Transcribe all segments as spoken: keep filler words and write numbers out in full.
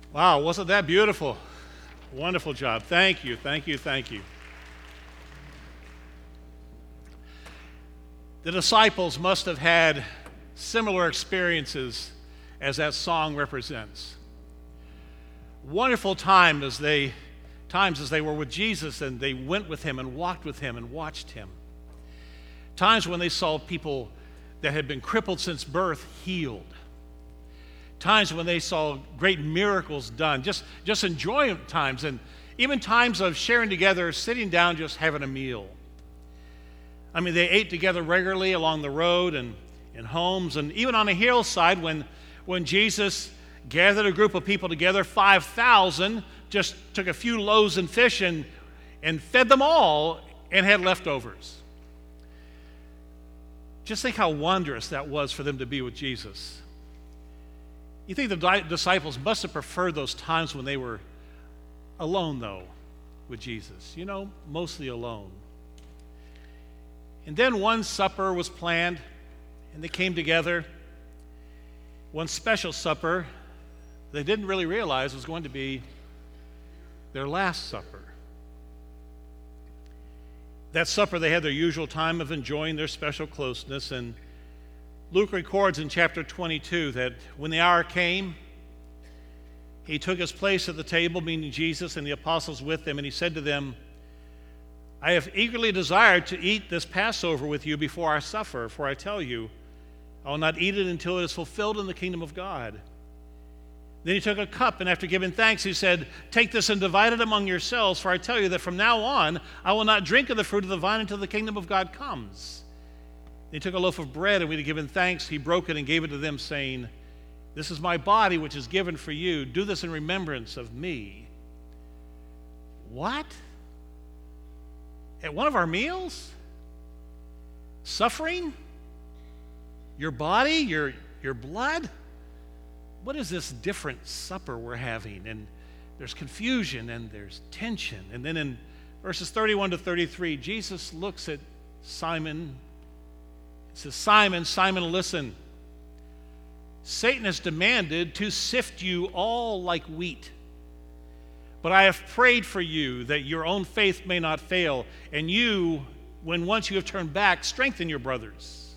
Wow, wasn't that beautiful? Wonderful job. Thank you, thank you, thank you. The disciples must have had similar experiences as that song represents. Wonderful time as they, times as they were with Jesus and they went with him and walked with him and watched him. Times when they saw people that had been crippled since birth healed. Times when they saw great miracles done, just, just enjoyment times, and even times of sharing together, sitting down, just having a meal. I mean, they ate together regularly along the road and in homes, and even on a hillside when, when Jesus gathered a group of people together, five thousand, just took a few loaves and fish and, and fed them all and had leftovers. Just think how wondrous that was for them to be with Jesus. You think the disciples must have preferred those times when they were alone, though, with Jesus. You know, mostly alone. And then one supper was planned, and they came together. One special supper they didn't really realize was going to be their last supper. That supper, they had their usual time of enjoying their special closeness, and Luke records in chapter twenty-two that when the hour came, he took his place at the table, meaning Jesus and the apostles with him, and he said to them, I have eagerly desired to eat this Passover with you before I suffer, for I tell you, I will not eat it until it is fulfilled in the kingdom of God. Then he took a cup, and after giving thanks, he said, take this and divide it among yourselves, for I tell you that from now on I will not drink of the fruit of the vine until the kingdom of God comes. He took a loaf of bread, and when he had given thanks, he broke it and gave it to them, saying, this is my body, which is given for you. Do this in remembrance of me. What? At one of our meals? Suffering? Your body? Your, your blood? What is this different supper we're having? And there's confusion and there's tension. And then in verses thirty-one to thirty-three, Jesus looks at Simon. He says, Simon, Simon, listen. Satan has demanded to sift you all like wheat. But I have prayed for you that your own faith may not fail, and you, when once you have turned back, strengthen your brothers.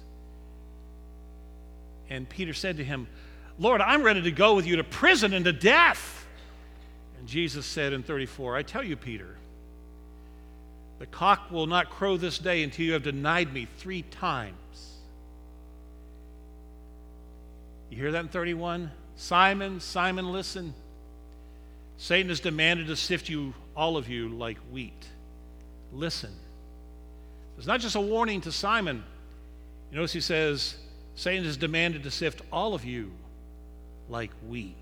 And Peter said to him, Lord, I'm ready to go with you to prison and to death. And Jesus said in thirty-four, I tell you, Peter, the cock will not crow this day until you have denied me three times. You hear that in thirty-one? Simon, Simon, listen. Satan has demanded to sift you, all of you, like wheat. Listen. It's not just a warning to Simon. You notice he says, Satan has demanded to sift all of you like wheat.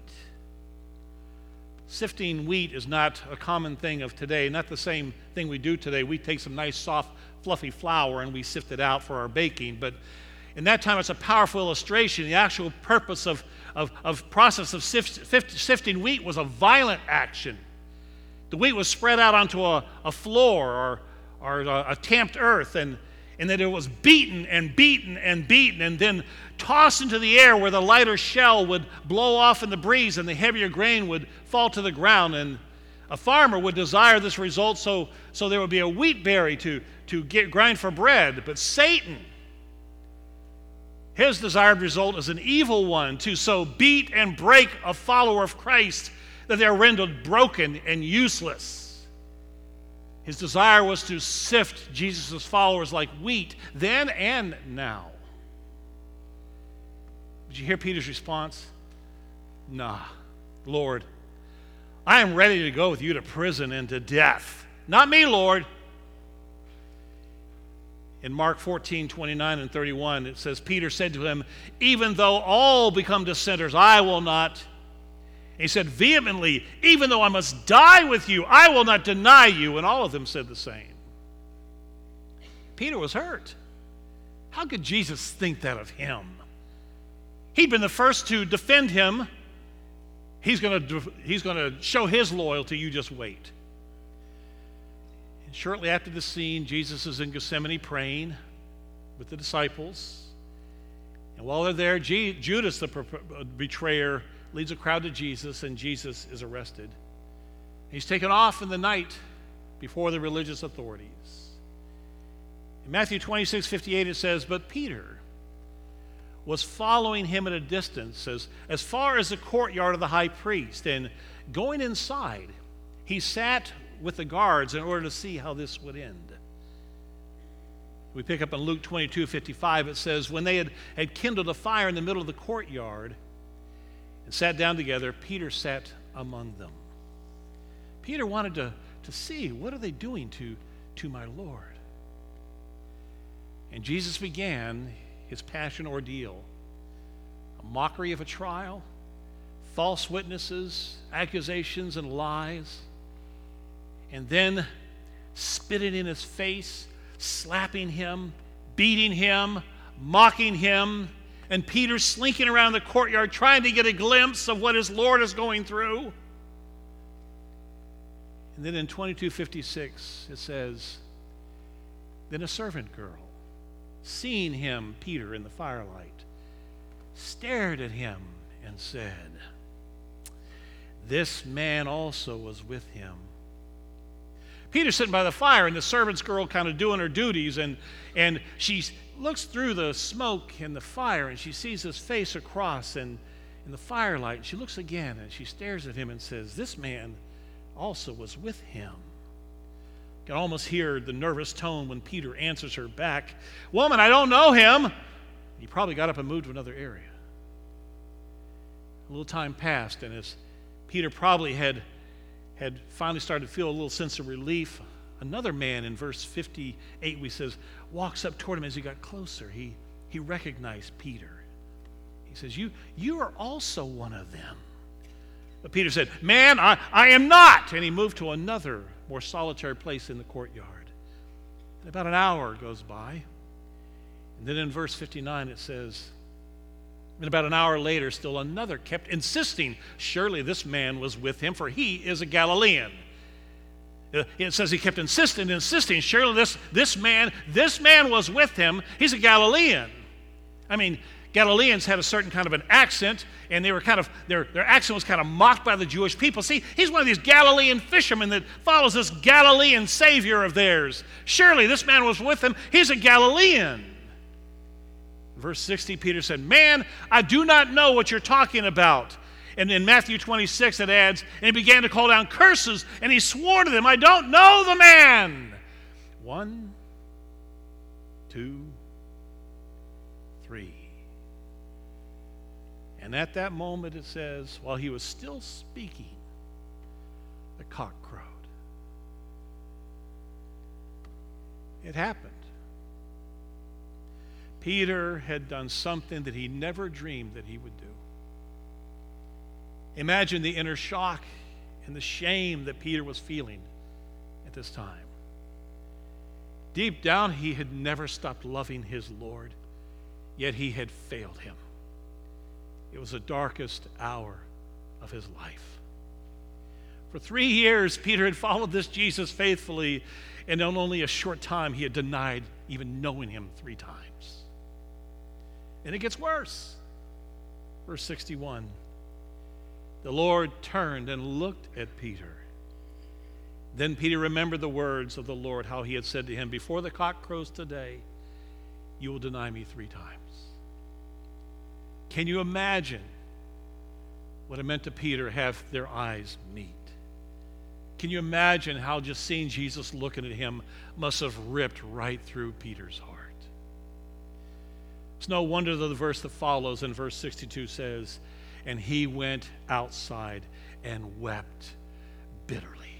Sifting wheat is not a common thing of today, not the same thing we do today. We take some nice, soft, fluffy flour and we sift it out for our baking. But in that time, it's a powerful illustration. The actual purpose of, of, of process of sift, sift, sifting wheat was a violent action. The wheat was spread out onto a, a floor or, or a, a tamped earth, and, and then it was beaten and beaten and beaten and then tossed into the air where the lighter shell would blow off in the breeze and the heavier grain would fall to the ground. And a farmer would desire this result so, so there would be a wheat berry to, to get, grind for bread. But Satan, his desired result is an evil one, to so beat and break a follower of Christ that they are rendered broken and useless. His desire was to sift Jesus' followers like wheat then and now. Did you hear Peter's response? Nah, Lord, I am ready to go with you to prison and to death. Not me, Lord. In Mark fourteen, twenty-nine and thirty-one, it says, Peter said to him, even though all become dissenters, I will not. He said vehemently, even though I must die with you, I will not deny you. And all of them said the same. Peter was hurt. How could Jesus think that of him? He'd been the first to defend him. He's going to, he's going to show his loyalty. You just wait. And shortly after the scene, Jesus is in Gethsemane praying with the disciples. And while they're there, G- Judas, the betrayer, leads a crowd to Jesus, and Jesus is arrested. He's taken off in the night before the religious authorities. In Matthew twenty-six fifty-eight it says, "But Peter was following him at a distance as, as far as the courtyard of the high priest, and going inside, he sat with the guards in order to see how this would end." We pick up in Luke twenty-two fifty-five, it says, "When they had, had kindled a fire in the middle of the courtyard and sat down together, Peter sat among them." Peter wanted to, to see, what are they doing to, to my Lord? And Jesus began his passion ordeal. A mockery of a trial, false witnesses, accusations, and lies. And then spitting in his face, slapping him, beating him, mocking him, and Peter slinking around the courtyard trying to get a glimpse of what his Lord is going through. And then in twenty-two fifty-six it says, "Then a servant girl, seeing him, Peter, in the firelight, stared at him and said, 'This man also was with him.'" Peter's sitting by the fire, and the servant's girl kind of doing her duties, and, and she looks through the smoke and the fire, and she sees his face across and in the firelight. And she looks again, and she stares at him and says, "This man also was with him." You can almost hear the nervous tone when Peter answers her back, "Woman, I don't know him." He probably got up and moved to another area. A little time passed, and as Peter probably had had finally started to feel a little sense of relief, another man in verse fifty-eight, we says, walks up toward him. As he got closer, he, he recognized Peter. He says, you, you are also one of them. But Peter said, "Man, I, I am not." And he moved to another, more solitary place in the courtyard. And about an hour goes by. And then in verse fifty-nine it says, and about an hour later, still another kept insisting, "Surely this man was with him, for he is a Galilean." It says he kept insisting, insisting, "Surely this, this man, this man was with him. He's a Galilean." I mean, Galileans had a certain kind of an accent, and they were kind of, their, their accent was kind of mocked by the Jewish people. See, he's one of these Galilean fishermen that follows this Galilean savior of theirs. "Surely this man was with him. He's a Galilean." Verse sixty, Peter said, "Man, I do not know what you're talking about." And in Matthew twenty-six it adds, "And he began to call down curses, and he swore to them, 'I don't know the man.'" One, two, three. And at that moment it says, while he was still speaking, the cock crowed. It happened. Peter had done something that he never dreamed that he would do. Imagine the inner shock and the shame that Peter was feeling at this time. Deep down, he had never stopped loving his Lord, yet he had failed him. It was the darkest hour of his life. For three years, Peter had followed this Jesus faithfully, and in only a short time, he had denied even knowing him three times. And it gets worse. Verse sixty-one, "The Lord turned and looked at Peter. Then Peter remembered the words of the Lord, how he had said to him, 'Before the cock crows today, you will deny me three times.'" Can you imagine what it meant to Peter to have their eyes meet? Can you imagine how just seeing Jesus looking at him must have ripped right through Peter's heart? It's no wonder that the verse that follows in verse sixty-two says, "And he went outside and wept bitterly."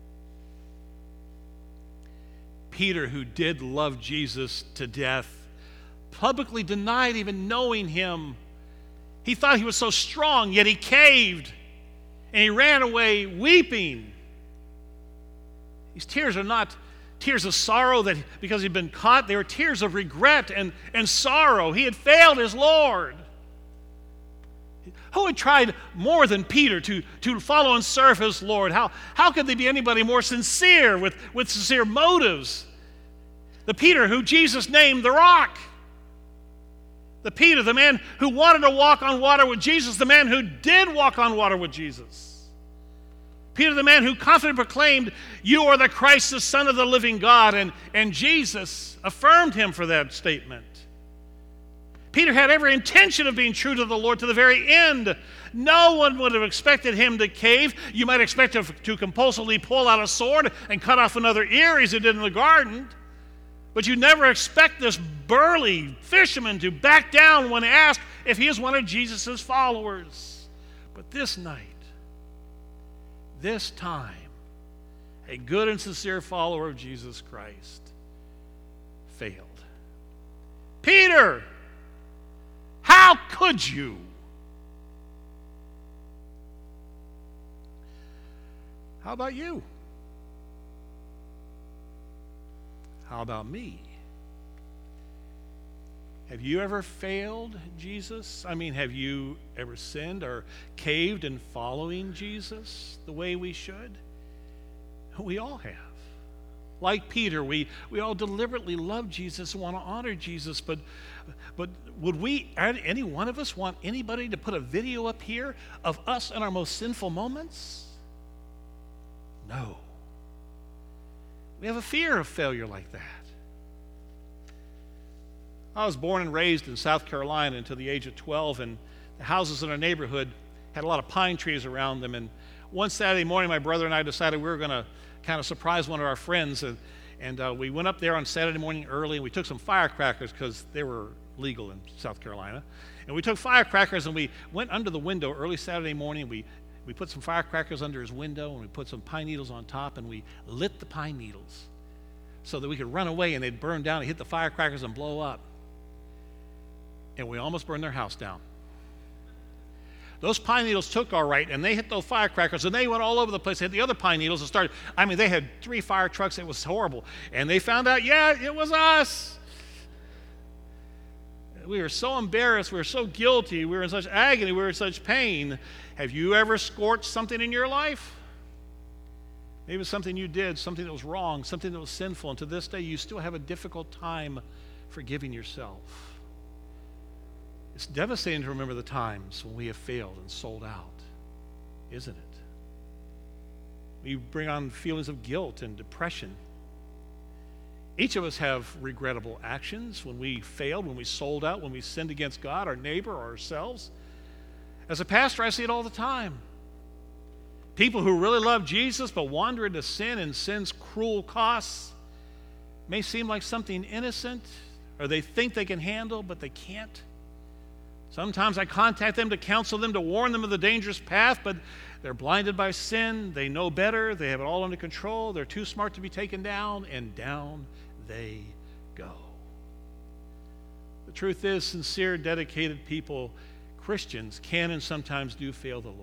Peter, who did love Jesus to death, publicly denied even knowing him. He thought he was so strong, yet he caved, and he ran away weeping. These tears are not tears of sorrow that because he'd been caught. They were tears of regret and, and sorrow. He had failed his Lord. Who had tried more than Peter to, to follow and serve his Lord? How, how could there be anybody more sincere with, with sincere motives? The Peter who Jesus named the rock. The Peter, the man who wanted to walk on water with Jesus, the man who did walk on water with Jesus. Peter, the man who confidently proclaimed, "You are the Christ, the Son of the living God," and, and Jesus affirmed him for that statement. Peter had every intention of being true to the Lord to the very end. No one would have expected him to cave. You might expect him to compulsively pull out a sword and cut off another ear as he did in the garden. But you never expect this burly fisherman to back down when asked if he is one of Jesus' followers. But this night, this time, a good and sincere follower of Jesus Christ failed. Peter, how could you? How about you? How about me? Have you ever failed Jesus? I mean, have you ever sinned or caved in following Jesus the way we should? We all have. Like Peter, we, we all deliberately love Jesus and want to honor Jesus, but, but would we, any one of us, want anybody to put a video up here of us in our most sinful moments? No. We have a fear of failure like that. I was born and raised in South Carolina until the age of twelve, and the houses in our neighborhood had a lot of pine trees around them. And one Saturday morning, my brother and I decided we were going to kind of surprise one of our friends, and, and uh, we went up there on Saturday morning early, and we took some firecrackers because they were legal in South Carolina. And we took firecrackers, and we went under the window early Saturday morning. We We put some firecrackers under his window, and we put some pine needles on top, and we lit the pine needles so that we could run away and they'd burn down and hit the firecrackers and blow up. And we almost burned their house down. Those pine needles took all right, and they hit those firecrackers, and they went all over the place. They hit the other pine needles and started, I mean, they had three fire trucks. It was horrible. And they found out, yeah, it was us. We were so embarrassed. We were so guilty. We were in such agony. We were in such pain. Have you ever scorched something in your life? Maybe it was something you did, something that was wrong, something that was sinful, and to this day you still have a difficult time forgiving yourself. It's devastating to remember the times when we have failed and sold out, isn't it? We bring on feelings of guilt and depression. Each of us have regrettable actions when we failed, when we sold out, when we sinned against God, our neighbor, or ourselves. As a pastor, I see it all the time. People who really love Jesus but wander into sin and sin's cruel costs may seem like something innocent, or they think they can handle, but they can't. Sometimes I contact them to counsel them, to warn them of the dangerous path, but they're blinded by sin. They know better. They have it all under control. They're too smart to be taken down, and down they go. The truth is, sincere, dedicated people, Christians, can and sometimes do fail the Lord.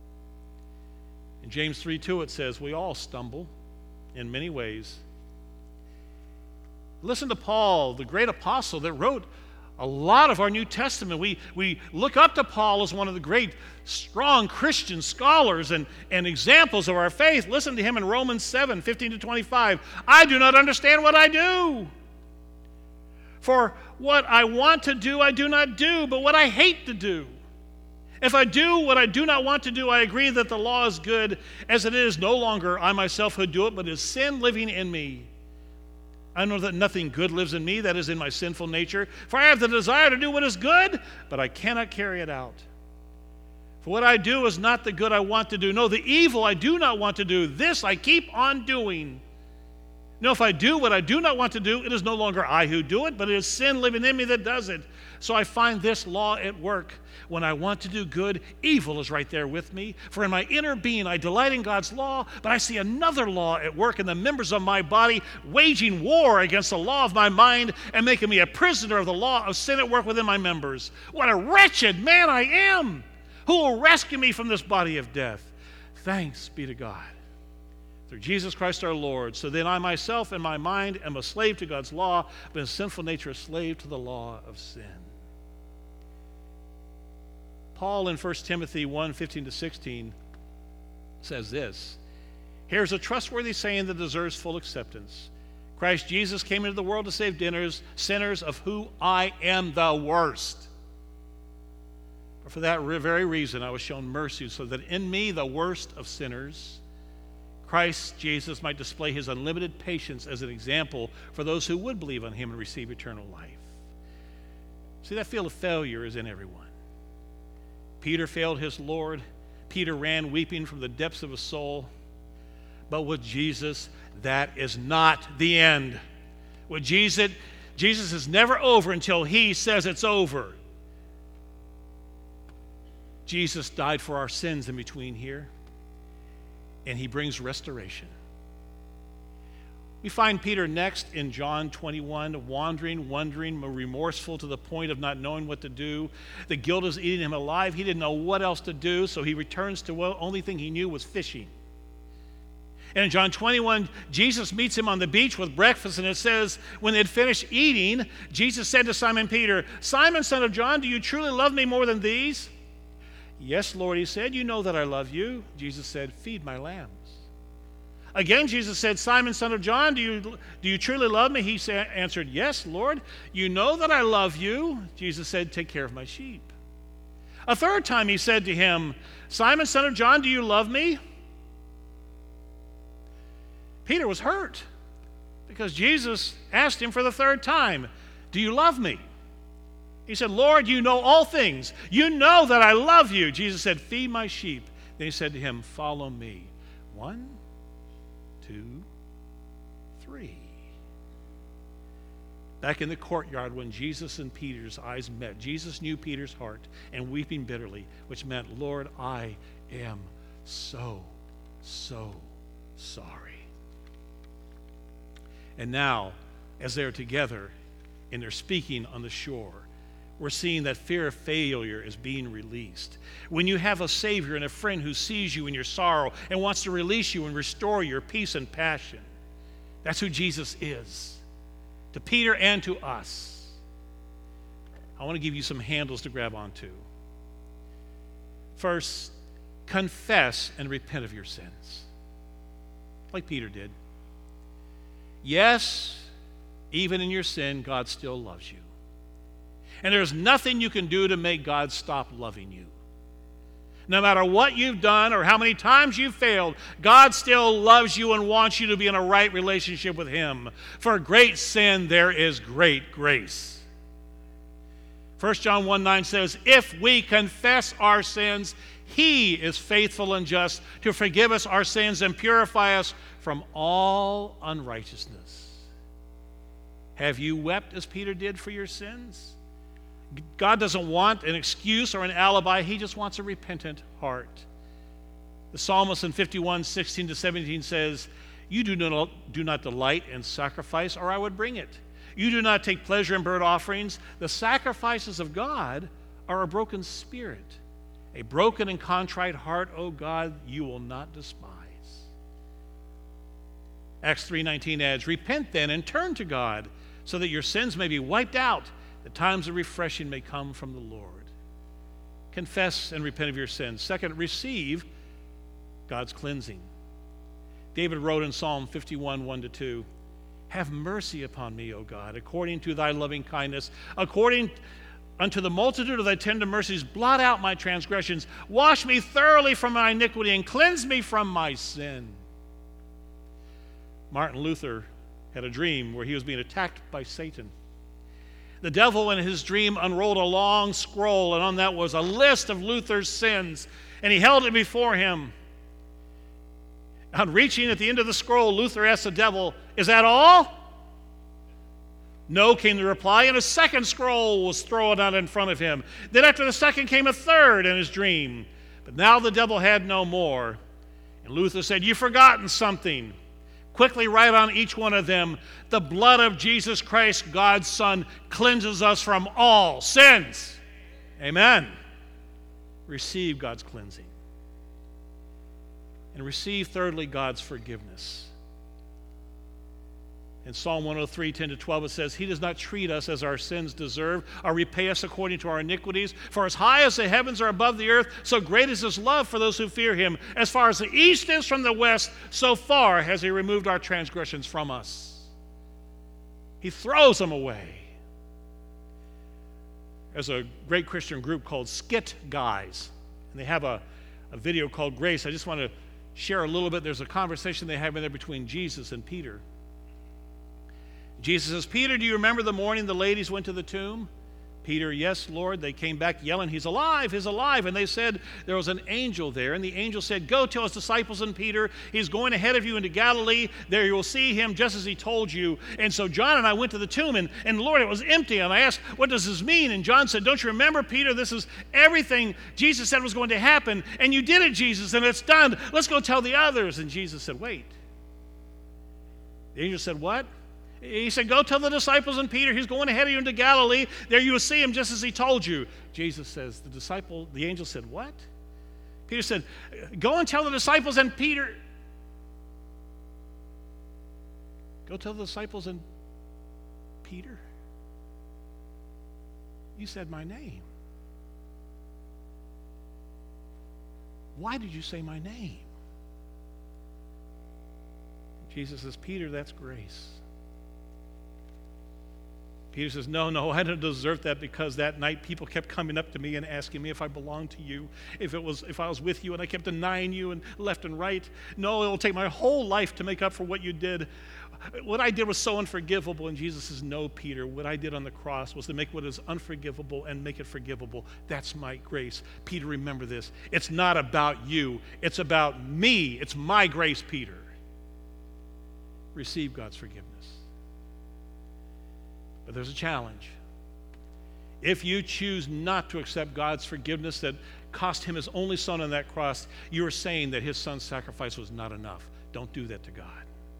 In James three two, it says, we all stumble in many ways. Listen to Paul, the great apostle that wrote a lot of our New Testament. We, we look up to Paul as one of the great, strong Christian scholars and, and examples of our faith. Listen to him in Romans seven fifteen to twenty-five. I do not understand what I do. For what I want to do, I do not do, but what I hate to do. If I do what I do not want to do, I agree that the law is good, as it is no longer I myself who do it, but it is sin living in me. I know that nothing good lives in me, that is in my sinful nature. For I have the desire to do what is good, but I cannot carry it out. For what I do is not the good I want to do. No, the evil I do not want to do, this I keep on doing. No, if I do what I do not want to do, it is no longer I who do it, but it is sin living in me that does it. So I find this law at work. When I want to do good, evil is right there with me. For in my inner being I delight in God's law, but I see another law at work in the members of my body, waging war against the law of my mind and making me a prisoner of the law of sin at work within my members. What a wretched man I am! Who will rescue me from this body of death? Thanks be to God through Jesus Christ our Lord. So then I myself in my mind am a slave to God's law, but in sinful nature a slave to the law of sin. Paul in First Timothy one fifteen to sixteen says this. Here's a trustworthy saying that deserves full acceptance. Christ Jesus came into the world to save sinners, sinners of who I am the worst. But for that very reason, I was shown mercy, so that in me, the worst of sinners, Christ Jesus might display his unlimited patience as an example for those who would believe on him and receive eternal life. See, that feel of failure is in everyone. Peter failed his Lord. Peter ran weeping from the depths of his soul. But with Jesus, that is not the end. With Jesus, Jesus is never over until he says it's over. Jesus died for our sins in between here, and he brings restoration. We find Peter next in John twenty-one, wandering, wondering, remorseful to the point of not knowing what to do. The guilt is eating him alive. He didn't know what else to do, so he returns to the only thing he knew was fishing. And in John twenty-one, Jesus meets him on the beach with breakfast, and it says, when they had finished eating, Jesus said to Simon Peter, "Simon, son of John, do you truly love me more than these?" "Yes, Lord," he said, "you know that I love you." Jesus said, "Feed my lambs." Again, Jesus said, "Simon, son of John, do you, do you truly love me?" He sa- answered, "Yes, Lord, you know that I love you." Jesus said, "Take care of my sheep." A third time he said to him, "Simon, son of John, do you love me?" Peter was hurt because Jesus asked him for the third time, "Do you love me?" He said, "Lord, you know all things. You know that I love you." Jesus said, "Feed my sheep." Then he said to him, "Follow me." One, two, three. Back in the courtyard when Jesus and Peter's eyes met, Jesus knew Peter's heart and weeping bitterly, which meant, "Lord, I am so, so sorry." And now, as they're together and they're speaking on the shore, we're seeing that fear of failure is being released. When you have a Savior and a friend who sees you in your sorrow and wants to release you and restore your peace and passion, that's who Jesus is, to Peter and to us. I want to give you some handles to grab onto. First, confess and repent of your sins, like Peter did. Yes, even in your sin, God still loves you. And there's nothing you can do to make God stop loving you. No matter what you've done or how many times you've failed, God still loves you and wants you to be in a right relationship with him. For great sin, there is great grace. First John one nine says, "If we confess our sins, he is faithful and just to forgive us our sins and purify us from all unrighteousness." Have you wept as Peter did for your sins? God doesn't want an excuse or an alibi. He just wants a repentant heart. The psalmist in fifty-one, sixteen to seventeen says, "You do not, do not delight in sacrifice, or I would bring it. You do not take pleasure in burnt offerings. The sacrifices of God are a broken spirit. A broken and contrite heart, O God, you will not despise." Acts three nineteen adds, "Repent then and turn to God, so that your sins may be wiped out, that times of refreshing may come from the Lord." Confess and repent of your sins. Second, receive God's cleansing. David wrote in Psalm fifty-one, one to two, "Have mercy upon me, O God, according to thy loving kindness, according unto the multitude of thy tender mercies, blot out my transgressions. Wash me thoroughly from my iniquity and cleanse me from my sin." Martin Luther had a dream where he was being attacked by Satan. The devil in his dream unrolled a long scroll, and on that was a list of Luther's sins, and he held it before him. On reaching at the end of the scroll, Luther asked the devil, "Is that all?" "No," came the reply, and a second scroll was thrown out in front of him. Then after the second came a third in his dream. But now the devil had no more. And Luther said, "You've forgotten something. Quickly write on each one of them, the blood of Jesus Christ, God's Son, cleanses us from all sins." Amen. Receive God's cleansing. And receive, thirdly, God's forgiveness. In Psalm one oh three, ten to twelve, it says, "He does not treat us as our sins deserve, or repay us according to our iniquities. For as high as the heavens are above the earth, so great is his love for those who fear him. As far as the east is from the west, so far has he removed our transgressions from us." He throws them away. There's a great Christian group called Skit Guys, and they have a, a video called Grace. I just want to share a little bit. There's a conversation they have in there between Jesus and Peter. Jesus says, Peter, do you remember the morning the ladies went to the tomb? Peter, yes, Lord. They came back yelling, he's alive, he's alive. And they said there was an angel there. And the angel said, go tell his disciples and Peter, he's going ahead of you into Galilee. There you will see him just as he told you. And so John and I went to the tomb, and, and Lord, it was empty. And I asked, what does this mean? And John said, don't you remember, Peter, this is everything Jesus said was going to happen. And you did it, Jesus, and it's done. Let's go tell the others. And Jesus said, wait. The angel said, what? He said, go tell the disciples and Peter, he's going ahead of you into Galilee. There you will see him just as he told you. Jesus says, the disciple, the angel said, what? Peter said, go and tell the disciples and Peter. Go tell the disciples and Peter. You said my name. Why did you say my name? Jesus says, Peter, that's grace. Peter says, no, no, I didn't deserve that, because that night people kept coming up to me and asking me if I belonged to you, if it was, if I was with you, and I kept denying you and left and right. No, it'll take my whole life to make up for what you did. What I did was so unforgivable. And Jesus says, no, Peter, what I did on the cross was to make what is unforgivable and make it forgivable. That's my grace. Peter, remember this. It's not about you. It's about me. It's my grace, Peter. Receive God's forgiveness. But there's a challenge. If you choose not to accept God's forgiveness that cost him his only son on that cross, you are saying that his son's sacrifice was not enough. Don't do that to God.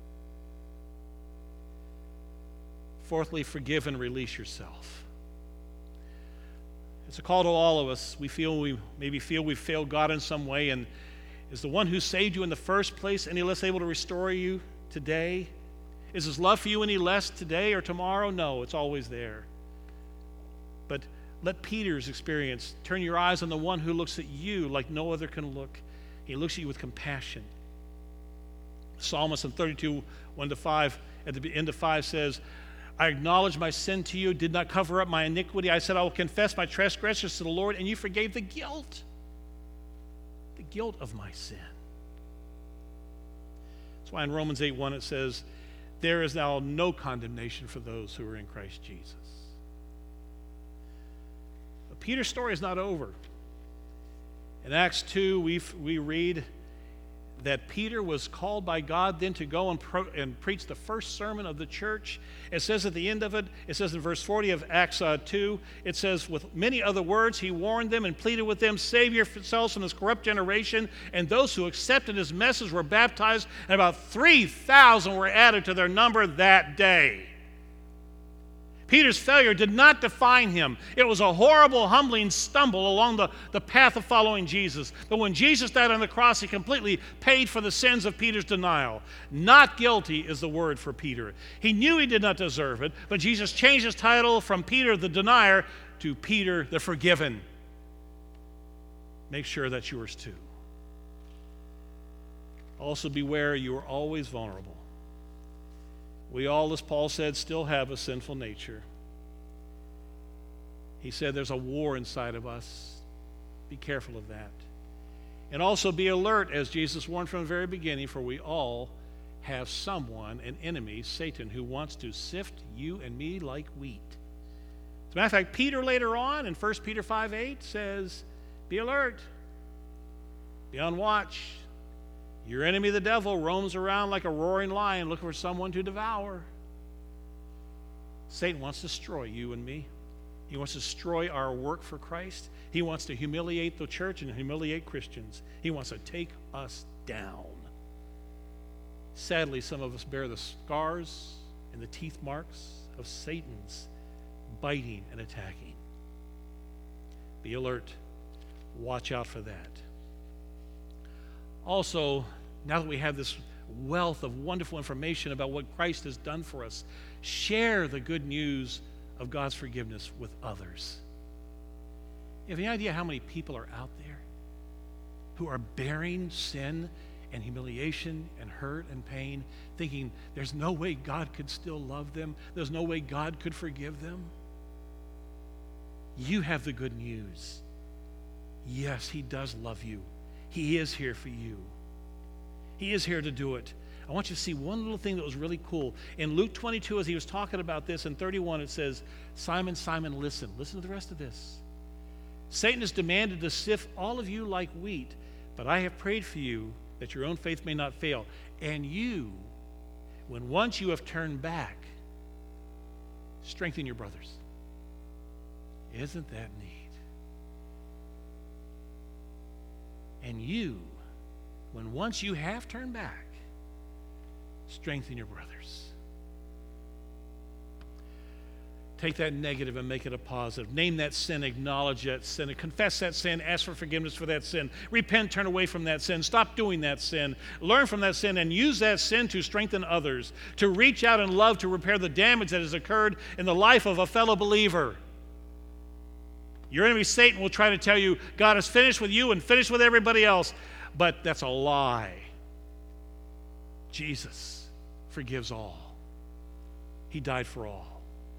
Fourthly, forgive and release yourself. It's a call to all of us. We feel we maybe feel we've failed God in some way, and is the one who saved you in the first place any less able to restore you today? Is his love for you any less today or tomorrow? No, it's always there. But let Peter's experience turn your eyes on the one who looks at you like no other can look. He looks at you with compassion. Psalmist in thirty-two, one to five, at the end of five says, I acknowledge my sin to you, did not cover up my iniquity. I said, I will confess my transgressions to the Lord, and you forgave the guilt, the guilt of my sin. That's why in Romans eight one it says, there is now no condemnation for those who are in Christ Jesus. But Peter's story is not over. In Acts two, we we read that Peter was called by God then to go and, pro, and preach the first sermon of the church. It says at the end of it, it says in verse forty of Acts uh, two, it says, with many other words, he warned them and pleaded with them, save yourselves from this corrupt generation. And those who accepted his message were baptized, and about three thousand were added to their number that day. Peter's failure did not define him. It was a horrible, humbling stumble along the, the path of following Jesus. But when Jesus died on the cross, he completely paid for the sins of Peter's denial. Not guilty is the word for Peter. He knew he did not deserve it, but Jesus changed his title from Peter the denier to Peter the forgiven. Make sure that's yours too. Also beware, you are always vulnerable. We all, as Paul said, still have a sinful nature. He said there's a war inside of us. Be careful of that. And also be alert, as Jesus warned from the very beginning, for we all have someone, an enemy, Satan, who wants to sift you and me like wheat. As a matter of fact, Peter later on in First Peter five eight says, be alert, be on watch. Your enemy, the devil, roams around like a roaring lion looking for someone to devour. Satan wants to destroy you and me. He wants to destroy our work for Christ. He wants to humiliate the church and humiliate Christians. He wants to take us down. Sadly, some of us bear the scars and the teeth marks of Satan's biting and attacking. Be alert. Watch out for that. Also, now that we have this wealth of wonderful information about what Christ has done for us, share the good news of God's forgiveness with others. You have any idea how many people are out there who are bearing sin and humiliation and hurt and pain, thinking there's no way God could still love them, there's no way God could forgive them. You have the good news. Yes, he does love you. He is here for you. He is here to do it. I want you to see one little thing that was really cool. In Luke twenty-two, as he was talking about this, in thirty-one, it says, Simon, Simon, listen. Listen to the rest of this. Satan has demanded to sift all of you like wheat, but I have prayed for you that your own faith may not fail. And you, when once you have turned back, strengthen your brothers. Isn't that neat? And you, when once you have turned back, strengthen your brothers. Take that negative and make it a positive. Name that sin, acknowledge that sin, confess that sin, ask for forgiveness for that sin. Repent, turn away from that sin, stop doing that sin, learn from that sin, and use that sin to strengthen others, to reach out in love to repair the damage that has occurred in the life of a fellow believer. Your enemy, Satan, will try to tell you God is finished with you and finished with everybody else, but that's a lie. Jesus forgives all. He died for all.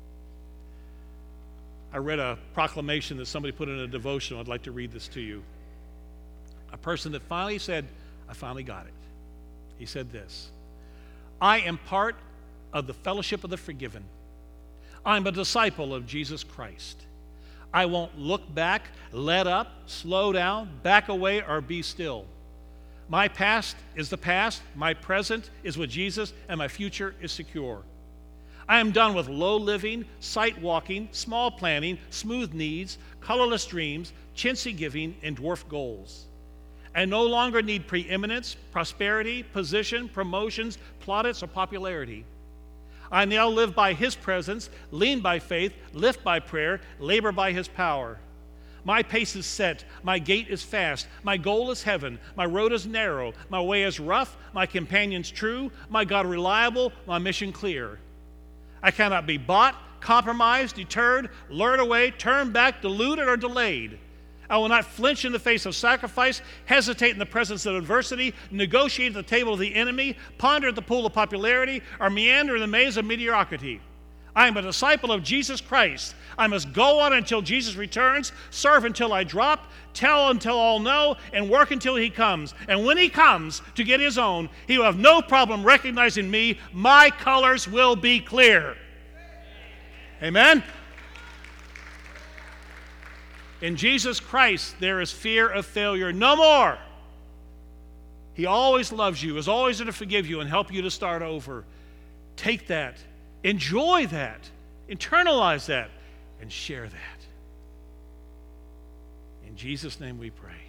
I read a proclamation that somebody put in a devotional. I'd like to read this to you. A person that finally said, I finally got it. He said this: I am part of the fellowship of the forgiven. I'm a disciple of Jesus Christ. I won't look back, let up, slow down, back away, or be still. My past is the past, my present is with Jesus, and my future is secure. I am done with low living, sight walking, small planning, smooth needs, colorless dreams, chintzy giving, and dwarf goals. I no longer need preeminence, prosperity, position, promotions, plaudits, or popularity. I now live by his presence, lean by faith, lift by prayer, labor by his power. My pace is set, my gait is fast, my goal is heaven, my road is narrow, my way is rough, my companions true, my God reliable, my mission clear. I cannot be bought, compromised, deterred, lured away, turned back, deluded, or delayed. I will not flinch in the face of sacrifice, hesitate in the presence of adversity, negotiate at the table of the enemy, ponder at the pool of popularity, or meander in the maze of mediocrity. I am a disciple of Jesus Christ. I must go on until Jesus returns, serve until I drop, tell until all know, and work until he comes. And when he comes to get his own, he will have no problem recognizing me. My colors will be clear. Amen? In Jesus Christ, there is fear of failure no more. He always loves you, is always there to forgive you and help you to start over. Take that, enjoy that, internalize that, and share that. In Jesus' name we pray.